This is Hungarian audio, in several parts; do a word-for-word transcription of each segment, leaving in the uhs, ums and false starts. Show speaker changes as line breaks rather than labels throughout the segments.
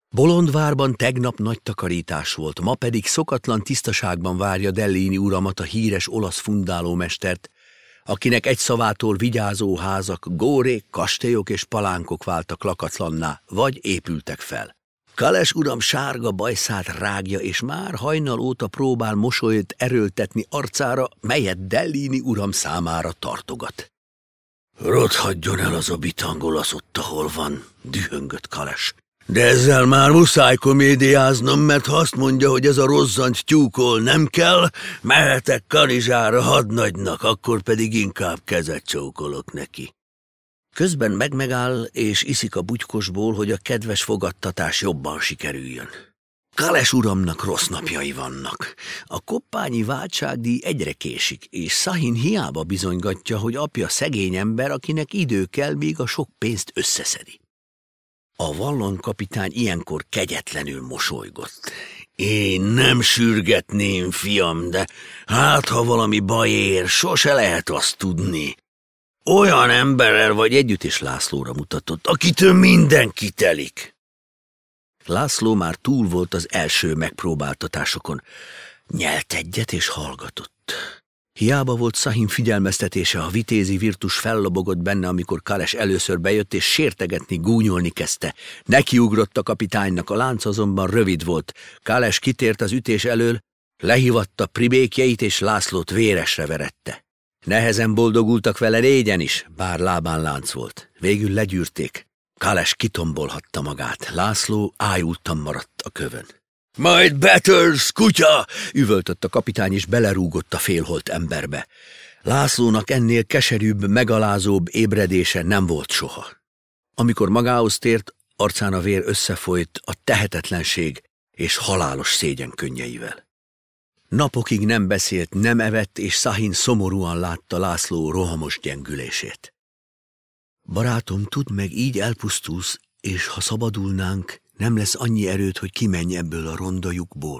Bolondvárban tegnap nagy takarítás volt, ma pedig szokatlan tisztaságban várja Dellini uramat, a híres olasz fundálómestert, akinek egy szavától vigyázó házak, górék, kastélyok és palánkok váltak lakatlanná, vagy épültek fel. Kales uram sárga bajszát rágja, és már hajnal óta próbál mosolyt erőltetni arcára, melyet Dellini uram számára tartogat. Rothadjon el az a bitang olasz ott, ahol van, dühöngött Kales. De ezzel már muszáj komédiáznom, mert ha azt mondja, hogy ez a rozzant tyúkol nem kell, mehetek Kanizsára hadnagynak, akkor pedig inkább kezet csókolok neki. Közben megmegáll és iszik a bugykosból, hogy a kedves fogadtatás jobban sikerüljön. Kales uramnak rossz napjai vannak. A koppányi váltságdíj egyre késik, és Sahin hiába bizonygatja, hogy apja szegény ember, akinek idő kell, míg a sok pénzt összeszedi. A vallonkapitány ilyenkor kegyetlenül mosolygott. Én nem sürgetném, fiam, de hát ha valami baj ér, sose lehet azt tudni. Olyan emberrel vagy együtt, és Lászlóra mutatott, akitől minden kitelik. László már túl volt az első megpróbáltatásokon. Nyelt egyet és hallgatott. Hiába volt Sahin figyelmeztetése, a vitézi virtus fellobogott benne, amikor Kales először bejött, és sértegetni, gúnyolni kezdte. Nekiugrott a kapitánynak, a lánc azonban rövid volt. Kales kitért az ütés elől, lehívatta pribékjeit, és Lászlót véresre verette. Nehezen boldogultak vele négyen is, bár lábán lánc volt. Végül legyűrték. Kales kitombolhatta magát. László ájultan maradt a kövön. Majd betörsz, kutya! Üvöltött a kapitány, és belerúgott a félholt emberbe. Lászlónak ennél keserűbb, megalázóbb ébredése nem volt soha. Amikor magához tért, arcán a vér összefolyt a tehetetlenség és halálos szégyen könnyeivel. Napokig nem beszélt, nem evett, és Sahin szomorúan látta László rohamos gyengülését. Barátom, tudd meg, így elpusztulsz, és ha szabadulnánk, nem lesz annyi erőd, hogy kimenj ebből a ronda lyukból.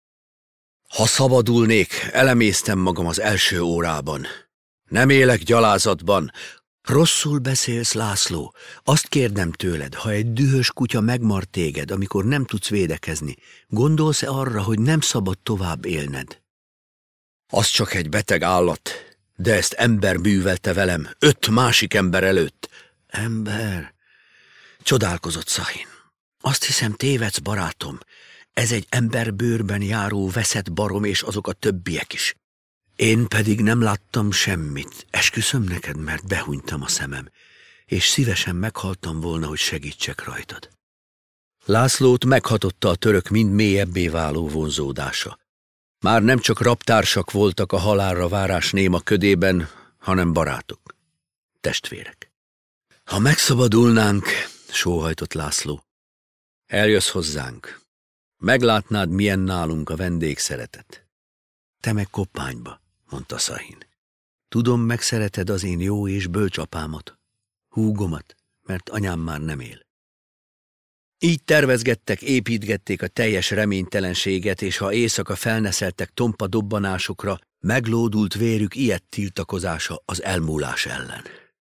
Ha szabadulnék, elemésztem magam az első órában. Nem élek gyalázatban. Rosszul beszélsz, László. Azt kérdem tőled, ha egy dühös kutya megmar téged, amikor nem tudsz védekezni, gondolsz-e arra, hogy nem szabad tovább élned? Az csak egy beteg állat, de ezt ember művelte velem, öt másik ember előtt. Ember? Csodálkozott Sahin. Azt hiszem, tévedsz, barátom. Ez egy emberbőrben járó veszett barom, és azok a többiek is. Én pedig nem láttam semmit. Esküszöm neked, mert behunytam a szemem, és szívesen meghaltam volna, hogy segítsek rajtad. Lászlót meghatotta a török mind mélyebbé váló vonzódása. Már nem csak raptársak voltak a halálra várás néma ködében, hanem barátok, testvérek. Ha megszabadulnánk, sóhajtott László, eljössz hozzánk. Meglátnád, milyen nálunk a vendégszeretet. Te meg Koppányba, mondta Sahin. Tudom, megszereted az én jó és bölcs apámat, húgomat, mert anyám már nem él. Így tervezgettek, építgették a teljes reménytelenséget, és ha éjszaka felneszeltek tompa dobbanásokra, meglódult vérük ilyet tiltakozása az elmúlás ellen.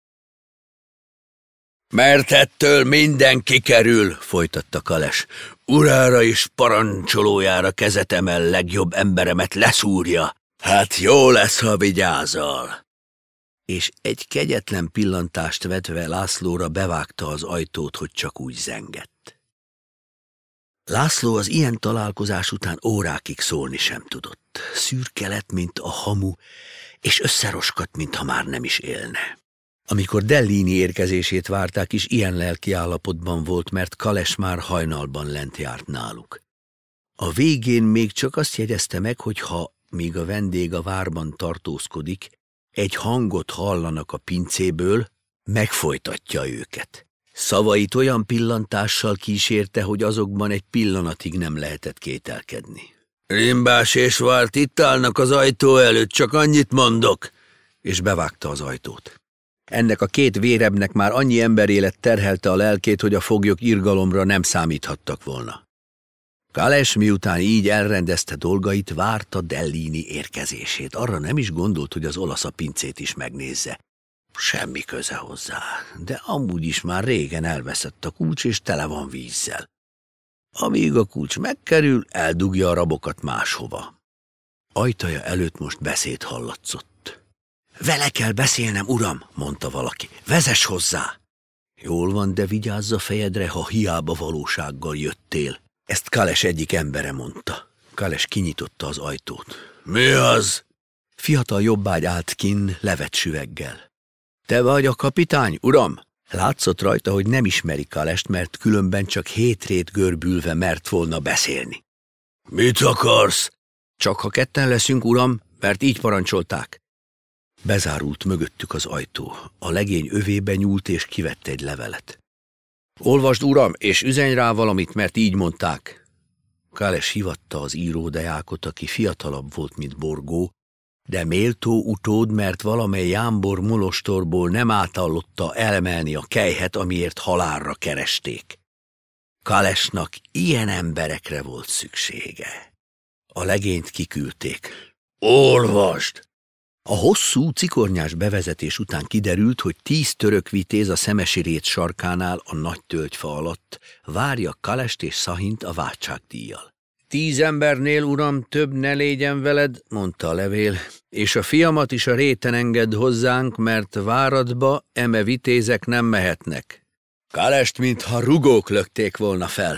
Mert ettől minden kikerül, folytatta Kales. Urára és parancsolójára kezet emel, legjobb emberemet leszúrja. Hát jó lesz, ha vigyázol. És egy kegyetlen pillantást vetve Lászlóra bevágta az ajtót, hogy csak úgy zengett. László az ilyen találkozás után órákig szólni sem tudott. Szürke lett, mint a hamu, és összeroskadt, mintha már nem is élne. Amikor Dellini érkezését várták is, ilyen lelki állapotban volt, mert Kales már hajnalban lent járt náluk. A végén még csak azt jegyezte meg, hogy ha, míg a vendég a várban tartózkodik, egy hangot hallanak a pincéből, megfojtatja őket. Szavait olyan pillantással kísérte, hogy azokban egy pillanatig nem lehetett kételkedni. Rimbás és Várt itt állnak az ajtó előtt, csak annyit mondok, és bevágta az ajtót. Ennek a két vérebnek már annyi emberélet terhelte a lelkét, hogy a foglyok irgalomra nem számíthattak volna. Kales miután így elrendezte dolgait, várta Dellini érkezését. Arra nem is gondolt, hogy az olasz a pincét is megnézze. Semmi köze hozzá, de amúgy is már régen elveszett a kulcs, és tele van vízzel. Amíg a kulcs megkerül, eldugja a rabokat máshova. Ajtaja előtt most beszéd hallatszott. Vele kell beszélnem, uram, mondta valaki. Vezess hozzá! Jól van, de vigyázz a fejedre, ha hiába valósággal jöttél. Ezt Kales egyik embere mondta. Kales kinyitotta az ajtót. Mi az? Fiatal jobbágy állt kinn levet süveggel. Te vagy a kapitány, uram? Látszott rajta, hogy nem ismeri Kalest, mert különben csak hétrét görbülve mert volna beszélni. Mit akarsz? Csak ha ketten leszünk, uram, mert így parancsolták. Bezárult mögöttük az ajtó. A legény övébe nyúlt és kivett egy levelet. Olvasd, uram, és üzenj rá valamit, mert így mondták. Kales hívatta az íródejákot, aki fiatalabb volt, mint Borgó, de méltó utód, mert valamely jámbor molostorból nem átallotta elmelni a kelyhet, amiért halálra keresték. Kalesnak ilyen emberekre volt szüksége. A legényt kiküldték. Olvasd! A hosszú, cikornyás bevezetés után kiderült, hogy tíz török vitéz a Szemesi rét sarkánál a nagy tölgyfa alatt várja Kalest és Szahint a váltságdíjjal. Tíz embernél, uram, több ne légyen veled, mondta a levél, és a fiamat is a réten engedd hozzánk, mert váradba eme vitézek nem mehetnek. Kalest, mintha rugók lökték volna fel.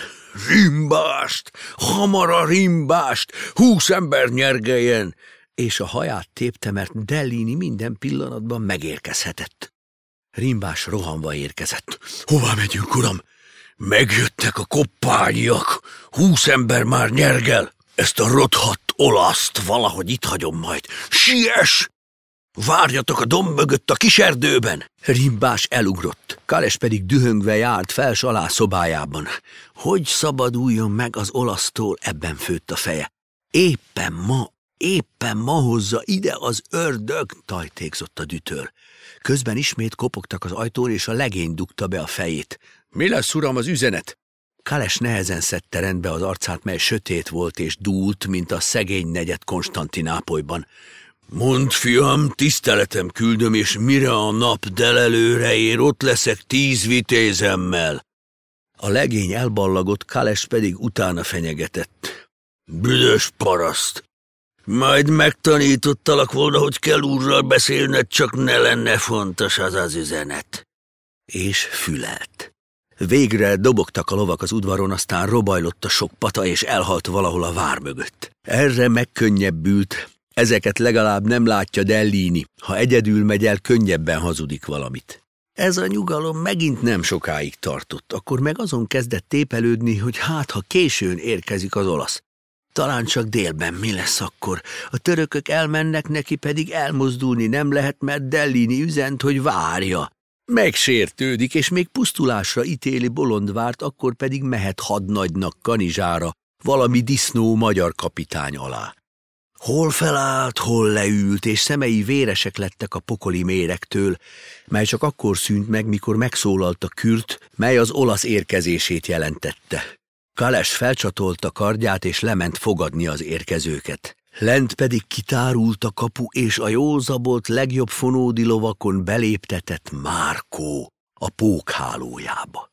Rimbást! Hamar a rimbást! Húsz ember nyergeljen! És a haját tépte, mert Dellini minden pillanatban megérkezhetett. Rimbás rohanva érkezett. Hová megyünk, uram? Megjöttek a koppányiak. Húsz ember már nyergel. Ezt a rothadt olaszt valahogy itt hagyom majd. Siess! Várjatok a domb mögött a kis erdőben! Rimbás elugrott. Kales pedig dühöngve járt fels alá szobájában. Hogy szabaduljon meg az olasztól, ebben főtt a feje. Éppen ma, éppen ma hozza ide az ördög, tajtékzott a dütör. Közben ismét kopogtak az ajtón, és a legény dugta be a fejét. Mi lesz, uram, az üzenet? Kales nehezen szedte rendbe az arcát, mely sötét volt és dúlt, mint a szegény negyed Konstantinápolyban. Mondd, fiam, tiszteletem küldöm, és mire a nap delelőre ér, ott leszek tíz vitézemmel. A legény elballagott, Kales pedig utána fenyegetett. Büdös paraszt! Majd megtanítottalak volna, hogy kell úrral beszélned, csak ne lenne fontos az az üzenet. És fülelt. Végre dobogtak a lovak az udvaron, aztán robajlott a sok pata, és elhalt valahol a vár mögött. Erre megkönnyebbült. Ezeket legalább nem látja Dellini. Ha egyedül megy el, könnyebben hazudik valamit. Ez a nyugalom megint nem sokáig tartott, akkor meg azon kezdett tépelődni, hogy hát, ha későn érkezik az olasz. Talán csak délben mi lesz akkor? A törökök elmennek, neki pedig elmozdulni nem lehet, mert Dellini üzent, hogy várja. Megsértődik, és még pusztulásra ítéli Bolondvárt, akkor pedig mehet hadnagynak Kanizsára, valami disznó magyar kapitány alá. Hol felállt, hol leült, és szemei véresek lettek a pokoli méregtől, mely csak akkor szűnt meg, mikor megszólalt a kürt, mely az olasz érkezését jelentette. Kales felcsatolta kardját, és lement fogadni az érkezőket. Lent pedig kitárult a kapu, és a jól zabolt legjobb fonódi lovakon beléptetett Márkó a pókhálójába.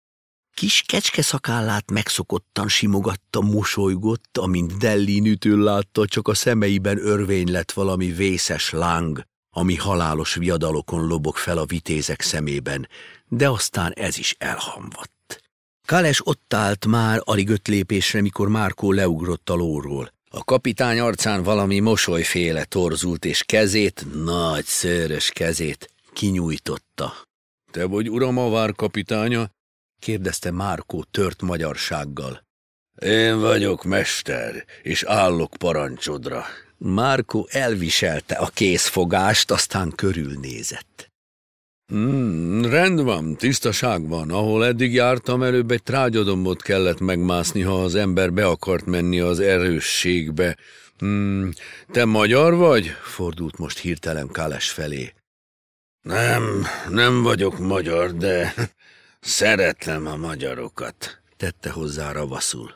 Kis kecske szakállát megszokottan simogatta, mosolygott, amint Dellinitől látta, csak a szemeiben örvény lett valami vészes láng, ami halálos viadalokon lobog fel a vitézek szemében, de aztán ez is elhamvadt. Kales ott állt már alig öt lépésre, mikor Márkó leugrott a lóról. A kapitány arcán valami mosolyféle torzult, és kezét, nagy szőrös kezét kinyújtotta. – Te vagy, uram, a vár kapitánya? – kérdezte Márkó tört magyarsággal. – Én vagyok, mester, és állok parancsodra. Márkó elviselte a készfogást, aztán körülnézett. Hmm, rend van, tisztaság van. Ahol eddig jártam, előbb egy trágyadombot kellett megmászni, ha az ember be akart menni az erősségbe. Hmm, te magyar vagy? Fordult most hirtelen Kales felé. Nem, nem vagyok magyar, de szeretem a magyarokat, tette hozzá ravaszul.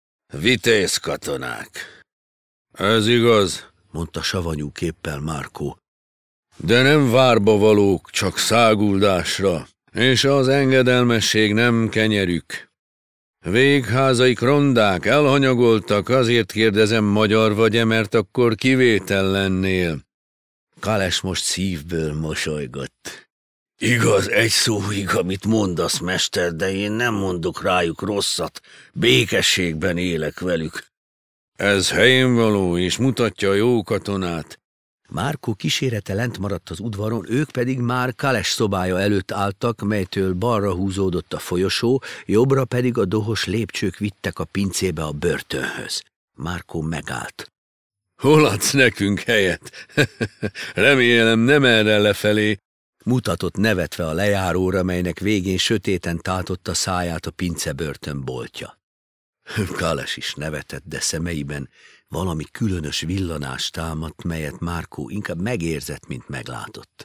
Vitéz katonák. Ez igaz, mondta savanyú képpel Márkó. De nem várba valók, csak száguldásra, és az engedelmesség nem kenyerük. Végházaik rondák, elhanyagoltak, azért kérdezem, magyar vagy-e, mert akkor kivétel lennél. Kales most szívből mosolygott. Igaz, egy szóig, amit mondasz, mester, de én nem mondok rájuk rosszat, békességben élek velük. Ez helyén való, és mutatja a jó katonát. Márkó kísérete lent maradt az udvaron, ők pedig már Kales szobája előtt álltak, melytől balra húzódott a folyosó, jobbra pedig a dohos lépcsők vittek a pincébe a börtönhöz. Márkó megállt. Hol adsz nekünk helyet? Remélem nem erre lefelé. Mutatott nevetve a lejáróra, melynek végén sötéten tátotta száját a pince börtönboltja. Kales is nevetett, de szemeiben valami különös villanás támadt, melyet Márkó inkább megérzett, mint meglátott.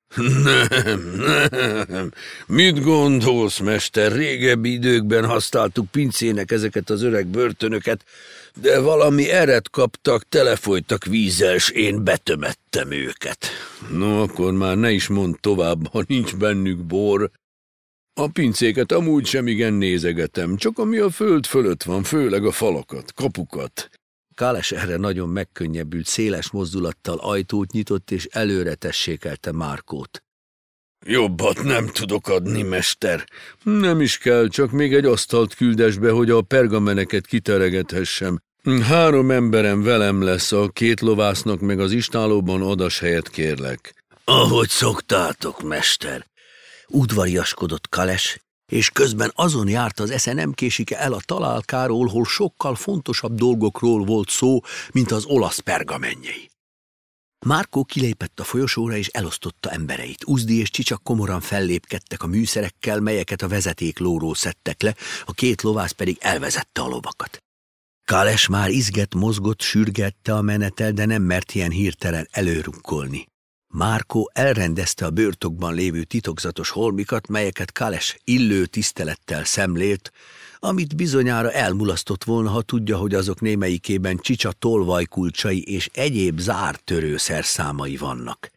Nem, nem. Mit gondolsz, mester? Régebbi időkben használtuk pincének ezeket az öreg börtönöket, de valami eret kaptak, telefolytak vízzel, s én betömettem őket. No, akkor már ne is mondd tovább, ha nincs bennük bor. A pincéket amúgy sem igen nézegetem, csak ami a föld fölött van, főleg a falakat, kapukat. Kales erre nagyon megkönnyebbült, széles mozdulattal ajtót nyitott, és előre tessékelte Márkót. Jobbat nem tudok adni, mester. Nem is kell, csak még egy asztalt küldes be, hogy a pergameneket kiteregethessem. Három emberem velem lesz, a két lovásznak meg az istálóban adas helyet kérlek. Ahogy szoktátok, mester. Udvariaskodott Kales, és közben azon járt az esze, nem késik-e el a találkáról, hol sokkal fontosabb dolgokról volt szó, mint az olasz pergamenjei. Márkó kilépett a folyosóra, és elosztotta embereit. Uzdi és Csicsak komoran fellépkedtek a műszerekkel, melyeket a vezetéklóról szedtek le, a két lovász pedig elvezette a lovakat. Kales már izgett, mozgott, sürgette a menetel, de nem mert ilyen hirtelen előrukkolni. Márkó elrendezte a bőrtokban lévő titokzatos holmikat, melyeket Kales illő tisztelettel szemlélt, amit bizonyára elmulasztott volna, ha tudja, hogy azok némelyikében csicsa tolvajkulcsai és egyéb zártörő szerszámai vannak.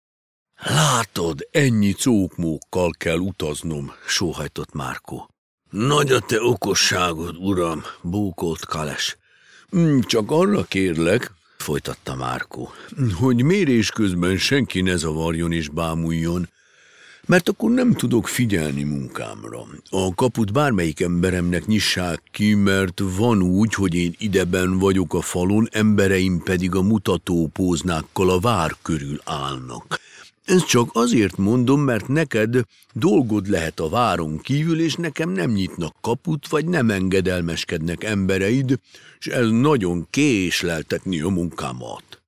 Látod, ennyi cókmókkal kell utaznom, sóhajtott Márkó. Nagy a te okosságod, uram, bókolt Kales. Csak arra kérlek, folytatta Márkó, hogy mérés közben senki ne zavarjon és bámuljon, mert akkor nem tudok figyelni munkámra. A kaput bármelyik emberemnek nyissák ki, mert van úgy, hogy én ideben vagyok a falon, embereim pedig a mutatópóznákkal a vár körül állnak. Ezt csak azért mondom, mert neked dolgod lehet a váron kívül, és nekem nem nyitnak kaput, vagy nem engedelmeskednek embereid, és ez nagyon késleltetni a munkámat.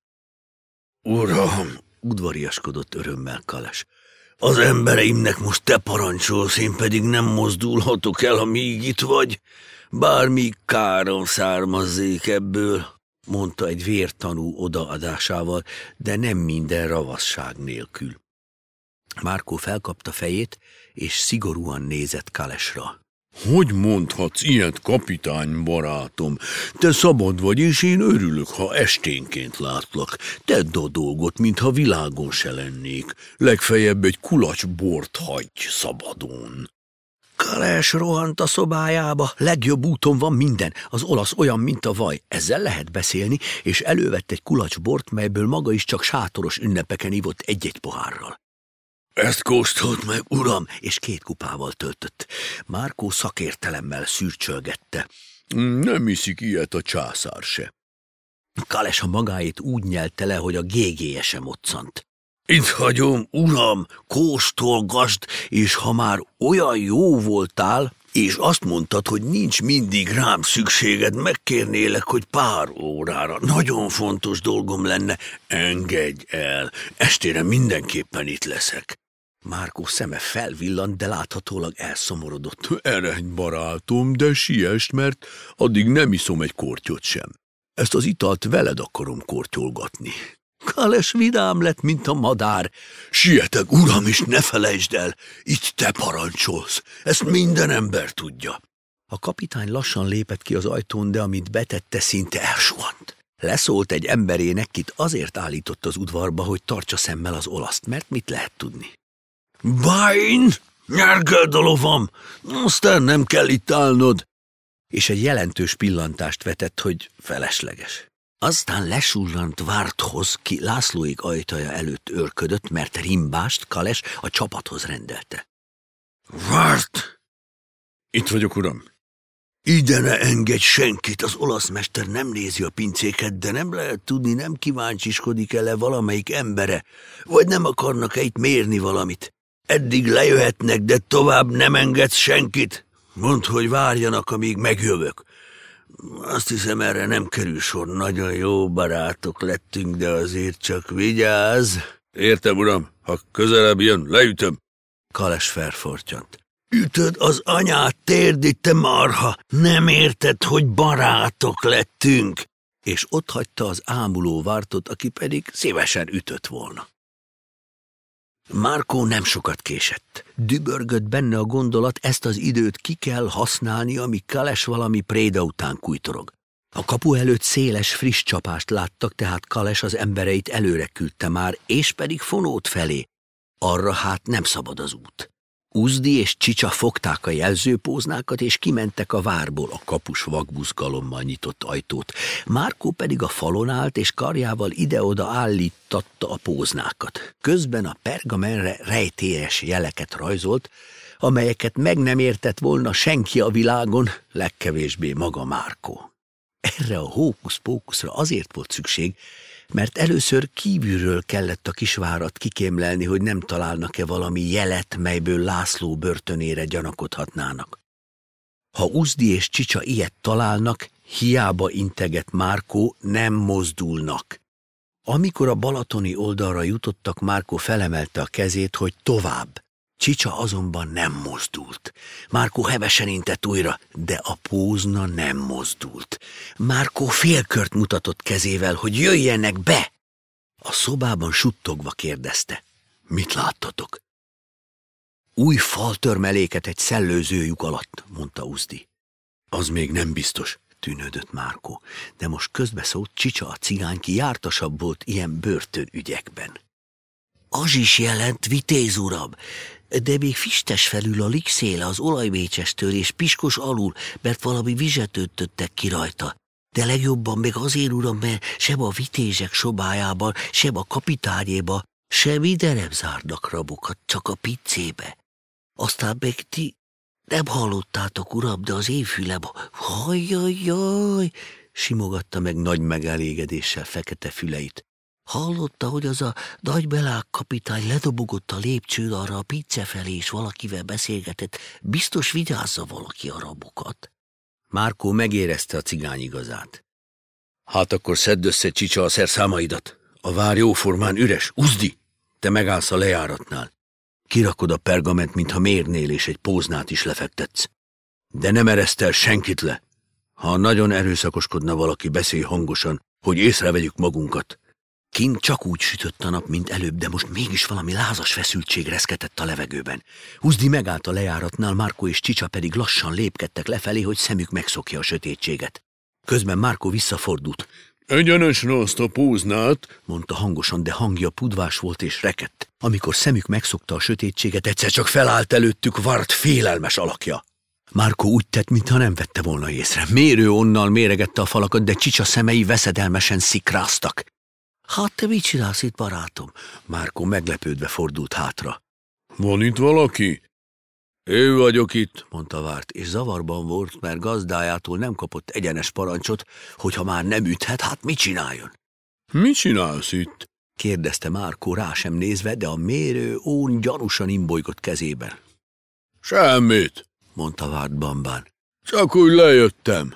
Uram, udvariaskodott örömmel Kales, az embereimnek most te parancsolsz, én pedig nem mozdulhatok el, amíg itt vagy, bármi károm származzék ebből, mondta egy vértanú odaadásával, de nem minden ravasság nélkül. Márkó felkapta fejét, és szigorúan nézett Kalesra. Hogy mondhatsz ilyet, kapitány barátom? Te szabad vagy, és én örülök, ha esténként látlak. Tedd a dolgot, mintha világon se lennék. Legfeljebb egy kulacs bort hagyj szabadon. Kales rohant a szobájába, legjobb úton van minden, az olasz olyan, mint a vaj. Ezzel lehet beszélni, és elővett egy kulacs bort, melyből maga is csak sátoros ünnepeken ivott egy-egy pohárral. Ezt kóstolt meg, uram, és két kupával töltött. Márkó szakértelemmel szürcsölgette. Nem iszik ilyet a császár se. Kales a magáét úgy nyelte le, hogy a gégéje sem moccant. Itt hagyom, uram, kóstolgasd, és ha már olyan jó voltál, és azt mondtad, hogy nincs mindig rám szükséged, megkérnélek, hogy pár órára, nagyon fontos dolgom lenne, engedj el, estére mindenképpen itt leszek. Márkó szeme felvillant, de láthatólag elszomorodott. Eredj, barátom, de siess, mert addig nem iszom egy kortyot sem. Ezt az italt veled akarom kortyolgatni. Kales vidám lett, mint a madár. Sietek, uram, és ne felejtsd el, itt te parancsolsz. Ezt minden ember tudja. A kapitány lassan lépett ki az ajtón, de amit betette, szinte elsuhant. Leszólt egy emberének, kit azért állított az udvarba, hogy tartsa szemmel az olaszt, mert mit lehet tudni. Bájn, nyergeld a lovam, aztán nem kell itt állnod. és egy jelentős pillantást vetett, hogy felesleges. Aztán lesurrant Várthoz, ki Lászlóik ajtaja előtt őrködött, mert Rimbást Kales a csapathoz rendelte. Várt! Itt vagyok, uram. Ide ne engedj senkit, az olasz mester nem nézi a pincéket, de nem lehet tudni, nem kíváncsiskodik-e valamelyik embere, vagy nem akarnak-e itt mérni valamit. Eddig lejöhetnek, de tovább nem engedsz senkit. Mondd, hogy várjanak, amíg megjövök. Azt hiszem, erre nem kerül sor. Nagyon jó barátok lettünk, de azért csak vigyázz. Értem, uram, ha közelebb jön, leütöm. Kales felfortyant. Ütöd az anyát, térdi, te marha! Nem érted, hogy barátok lettünk? És otthagyta az ámuló Vártot, aki pedig szívesen ütött volna. Márkó nem sokat késett. Dübörgött benne a gondolat, ezt az időt ki kell használni, amíg Kales valami préda után kújtorog. A kapu előtt széles, friss csapást láttak, tehát Kales az embereit előre küldte már, és pedig Fonót felé. Arra hát nem szabad az út. Uzdi és Csicsa fogták a jelzőpóznákat, és kimentek a várból, a kapus vakbuzgalommal nyitott ajtót. Márkó pedig a falon állt, és karjával ide-oda állítatta a póznákat. Közben a pergamenre rejtélyes jeleket rajzolt, amelyeket meg nem értett volna senki a világon, legkevésbé maga Márkó. Erre a hókusz-pókuszra azért volt szükség, mert először kívülről kellett a kisvárat kikémlelni, hogy nem találnak-e valami jelet, melyből László börtönére gyanakodhatnának. Ha Uzdi és Csicsa ilyet találnak, hiába integet Márkó, nem mozdulnak. Amikor a balatoni oldalra jutottak, Márkó felemelte a kezét, hogy tovább. Csicsa azonban nem mozdult. Márkó hevesen intett újra, de a pózna nem mozdult. Márkó félkört mutatott kezével, hogy jöjjenek be. A szobában suttogva kérdezte. Mit láttatok? Új faltörmeléket egy szellőző lyuk alatt, mondta Uzdi. Az még nem biztos, tűnődött Márkó, de most közbeszólt Csicsa a cigány, ki jártasabb volt ilyen börtönügyekben. Az is jelent, vitéz uram, de még fistes felül a ligszéle az olajmécsestől és piskos alul, mert valami vizet öntöttek ki rajta. De legjobban még azért, uram, mert sem a vitézsek sobájában, sem a kapitányéba, sem ide nem zárnak rabokat, csak a pincébe. Aztán meg ti nem hallottátok, uram, de az én fülem, hajjajjaj, simogatta meg nagy megelégedéssel fekete füleit. Hallotta, hogy az a nagy belák kapitány ledobogott a lépcsőn arra a pince felé, és valakivel beszélgetett. Biztos vigyázza valaki a rabokat. Márkó megérezte a cigány igazát. Hát akkor szedd össze, Csicsa, a szerszámaidat. A vár jóformán üres. Uzdi, te megállsz a lejáratnál. Kirakod a pergament, mintha mérnél, és egy póznát is lefektetsz. De nem eresztel senkit le. Ha nagyon erőszakoskodna valaki, beszélj hangosan, hogy észrevegyük magunkat. Kint csak úgy sütött a nap, mint előbb, de most mégis valami lázas feszültség reszketett a levegőben. Uzdi megállt a lejáratnál, Márkó és Csicsa pedig lassan lépkedtek lefelé, hogy szemük megszokja a sötétséget. Közben Márkó visszafordult. Egyenesre azt a póznát, mondta hangosan, de hangja pudvás volt és rekedt. Amikor szemük megszokta a sötétséget, egyszer csak felállt előttük Várt félelmes alakja. Márkó úgy tett, mintha nem vette volna észre. Mérő onnal méregette a falakat, de Csicsa szemei veszedelmesen szikráztak. Hát te mit csinálsz itt, barátom? Márkó meglepődve fordult hátra. Van itt valaki? Én vagyok itt, mondta Várt, és zavarban volt, mert gazdájától nem kapott egyenes parancsot, hogy ha már nem üthet, hát mit csináljon? Mit csinálsz itt? kérdezte Márkó rá sem nézve, de a mérő ón gyanúsan imbolygott kezében. Semmit, mondta Várt bambán. Csak úgy lejöttem.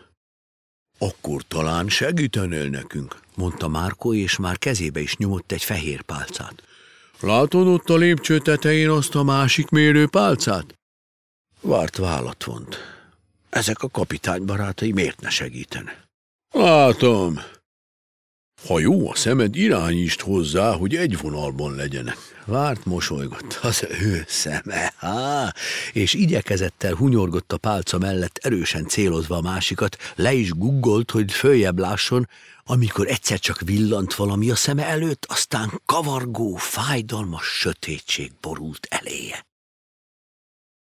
Akkor talán segítenél nekünk, mondta Márkó, és már kezébe is nyomott egy fehér pálcát. Látod ott a lépcső tetején azt a másik mérőpálcát? Várt vállat vont. Ezek a kapitány barátai miért ne segítene? Látom. Ha jó a szemed, irányítsd hozzá, hogy egy vonalban legyenek. Várt mosolygott, az ő szeme, há, és igyekezettel hunyorgott a pálca mellett, erősen célozva a másikat, le is guggolt, hogy följebb lásson, amikor egyszer csak villant valami a szeme előtt, aztán kavargó, fájdalmas sötétség borult eléje.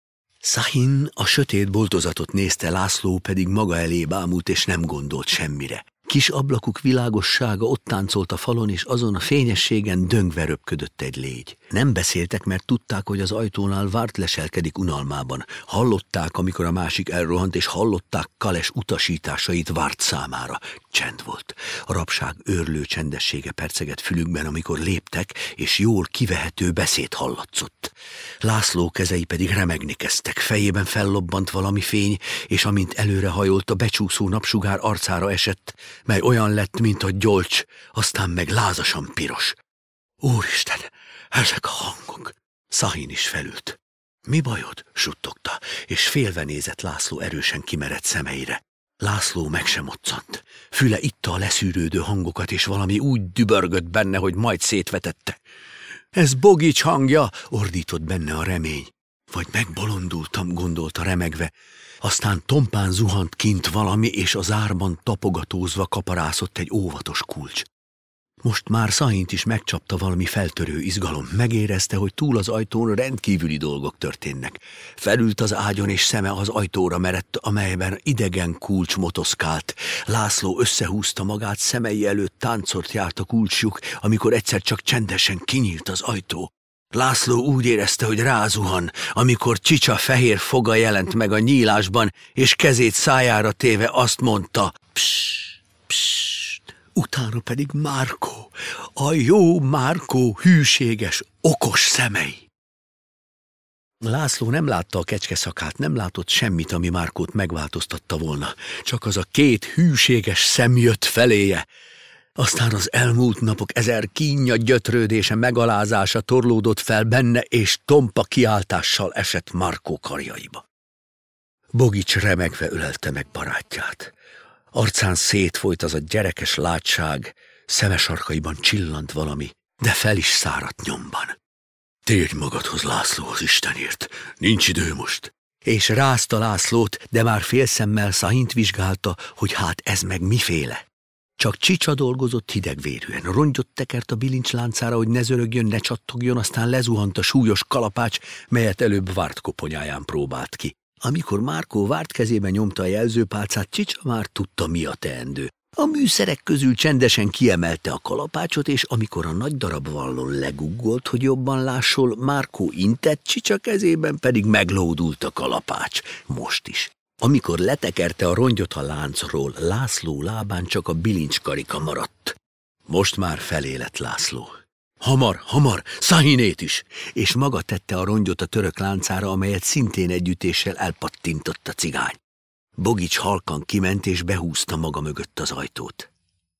Szahin a sötét boltozatot nézte, László pedig maga elé bámult, és nem gondolt semmire. Kis ablakuk világossága ott táncolt a falon, és azon a fényességen döngve röpködött egy légy. Nem beszéltek, mert tudták, hogy az ajtónál Várt leselkedik unalmában. Hallották, amikor a másik elrohant, és hallották Kales utasításait Várt számára. Csend volt. A rabság őrlő csendessége perceget fülükben, amikor léptek, és jól kivehető beszéd hallatszott. László kezei pedig remegni kezdtek, fejében fellobbant valami fény, és amint előre hajolt, a becsúszó napsugár arcára esett, mely olyan lett, mint a gyolcs, aztán meg lázasan piros. Úristen, ezek a hangok! Szahin is felült. Mi bajod? Suttogta, és félve nézett László erősen kimerett szemeire. László meg sem moccant. Füle itta a leszűrődő hangokat, és valami úgy dübörgött benne, hogy majd szétvetette. Ez Bogics hangja, ordított benne a remény. Vagy megbolondultam, gondolta remegve. Aztán tompán zuhant kint valami, és az árban tapogatózva kaparászott egy óvatos kulcs. Most már Szahint is megcsapta valami feltörő izgalom. Megérezte, hogy túl az ajtón rendkívüli dolgok történnek. Felült az ágyon, és szeme az ajtóra merett, amelyben idegen kulcs motoszkált. László összehúzta magát, szemei előtt táncot járt a kulcsjuk, amikor egyszer csak csendesen kinyílt az ajtó. László úgy érezte, hogy rázuhan, amikor Csicsa fehér foga jelent meg a nyílásban, és kezét szájára téve azt mondta, pss, pss. Utána pedig Márkó, a jó Márkó hűséges, okos szemei. László nem látta a kecskeszakát, nem látott semmit, ami Márkót megváltoztatta volna. Csak az a két hűséges szem jött feléje. Aztán az elmúlt napok ezer kínja, gyötrődése, megalázása torlódott fel benne, és tompa kiáltással esett Márkó karjaiba. Bogics remegve ölelte meg barátját. Arcán szétfolyt az a gyerekes látság, szemesarkaiban csillant valami, de fel is száradt nyomban. Térj magadhoz, László, az Istenért, nincs idő most. És rázta Lászlót, de már félszemmel Szahint vizsgálta, hogy hát ez meg miféle. Csak Csicsa dolgozott hidegvérűen, rongyot tekert a bilincsláncára, hogy ne zörögjön, ne csattogjon, aztán lezuhant a súlyos kalapács, melyet előbb Várt koponyáján próbált ki. Amikor Márkó Várt kezébe nyomta a jelzőpálcát, Csicsa már tudta, mi a teendő. A műszerek közül csendesen kiemelte a kalapácsot, és amikor a nagy darab vallon leguggolt, hogy jobban lásson, Márkó intett, Csicsa kezében pedig meglódult a kalapács. Most is. Amikor letekerte a rongyot a láncról, László lábán csak a bilincskarika maradt. Most már felé lett László. Hamar, hamar, Szahinét is! És maga tette a rongyot a török láncára, amelyet szintén együttéssel elpattintott a cigány. Bogics halkan kiment, és behúzta maga mögött az ajtót.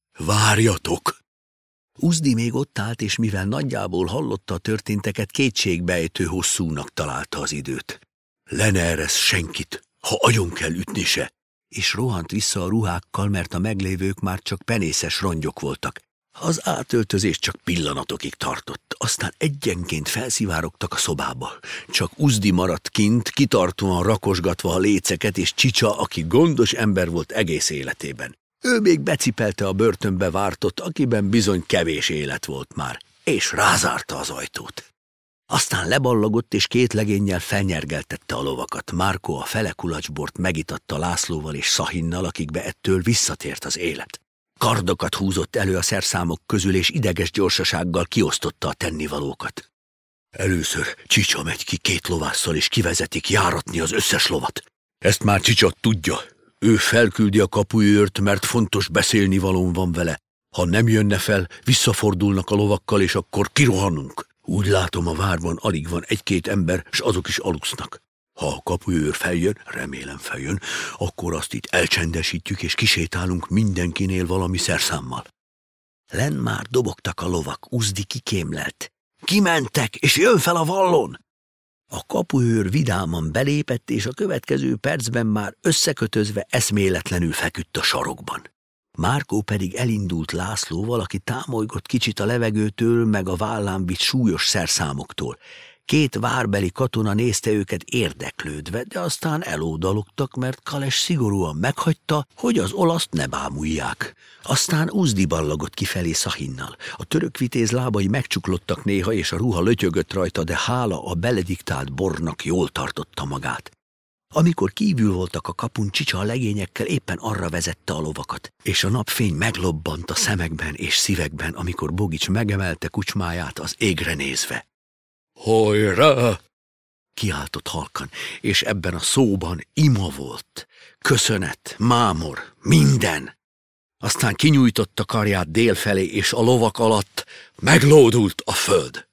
Várjatok! Uzdi még ott állt, és mivel nagyjából hallotta a történteket, kétségbejtő hosszúnak találta az időt. Le ne eresz senkit, ha agyon kell ütni se! És rohant vissza a ruhákkal, mert a meglévők már csak penészes rongyok voltak. Az átöltözés csak pillanatokig tartott, aztán egyenként felszivárogtak a szobába. Csak Uzdi maradt kint, kitartóan rakosgatva a léceket, és Csicsa, aki gondos ember volt egész életében. Ő még becipelte a börtönbe Vártot, akiben bizony kevés élet volt már, és rázárta az ajtót. Aztán leballagott, és két legénnyel felnyergeltette a lovakat. Márkó a fele kulacsbort megitatta Lászlóval és Szahinnal, akikbe ettől visszatért az élet. Kardokat húzott elő a szerszámok közül, és ideges gyorsasággal kiosztotta a tennivalókat. Először Csicsa megy ki két lovásszal, és kivezetik járatni az összes lovat. Ezt már Csicsa tudja. Ő felküldi a kapuőrt, mert fontos beszélnivalón van vele. Ha nem jönne fel, visszafordulnak a lovakkal, és akkor kirohanunk. Úgy látom, a várban alig van egy-két ember, s azok is alusznak. Ha a kapuőr feljön, remélem feljön, akkor azt itt elcsendesítjük, és kisétálunk mindenkinél valami szerszámmal. Lenn már dobogtak a lovak, Uzdi kikémlelt. Kimentek, és jön fel a vallon! A kapuőr vidáman belépett, és a következő percben már összekötözve eszméletlenül feküdt a sarokban. Márkó pedig elindult Lászlóval, aki támolygott kicsit a levegőtől, meg a vállán vitt súlyos szerszámoktól. Két várbeli katona nézte őket érdeklődve, de aztán elódalogtak, mert Kales szigorúan meghagyta, hogy az olaszt ne bámulják. Aztán Uzdi ballagott kifelé Szahinnal. A török vitéz lábai megcsuklottak néha, és a ruha lötyögött rajta, de hála a belediktált bornak jól tartotta magát. Amikor kívül voltak a kapun, Csicsa a legényekkel éppen arra vezette a lovakat, és a napfény meglobbant a szemekben és szívekben, amikor Bogics megemelte kucsmáját az égre nézve. Hajrá! Kiáltott halkan, és ebben a szóban ima volt, köszönet, mámor, minden. Aztán kinyújtotta karját dél felé, és a lovak alatt meglódult a föld.